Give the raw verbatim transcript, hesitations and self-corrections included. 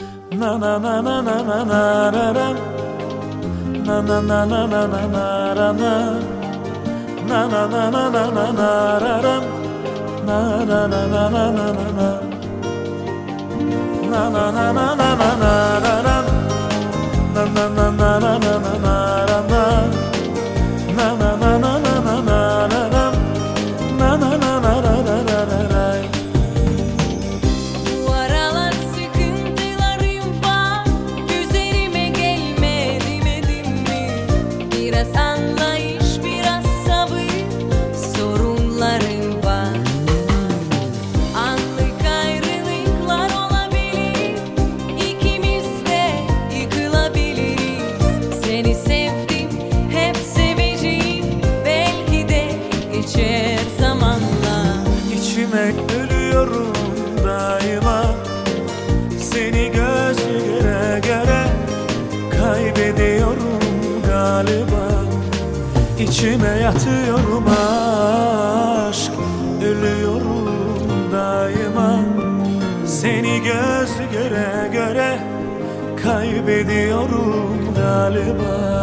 Na na na na na na na ra ra. Na na na na na na na ra na. Na na na na na na na ra ra. Na na na na na na na na. Na na na na na na na ra ra. Na na na na na na na na ra na. Na na na na na na na ra ra. Na na na na na ra ra ra ra. Anlayış, biraz sabır, sorunlarım var. Anlık ayrılıklar olabilir, İkimiz de yıkılabiliriz. Seni sevdim, hep seveceğim, belki de geçer zamanla. İçime ölüyorum daima, seni göz göre göre kaybediyorum galiba. İçime yatıyorum aşk, ölüyorum daima. Seni göz göre göre kaybediyorum galiba.